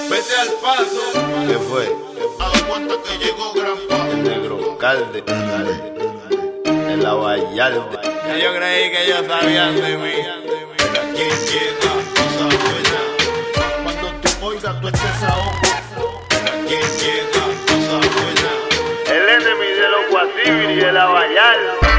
Vete al paso. ¿Qué fue? Aguanta que llegó Granpa. El negro calde. En la Vallarde. Ya yo creí que ellos sabían de mí. Mira quién llega, cosa buena. Cuando te oiga tú estés a ojo. Mira quién llega, cosa buena. El enemy de los Guasibiri de la Vallarde.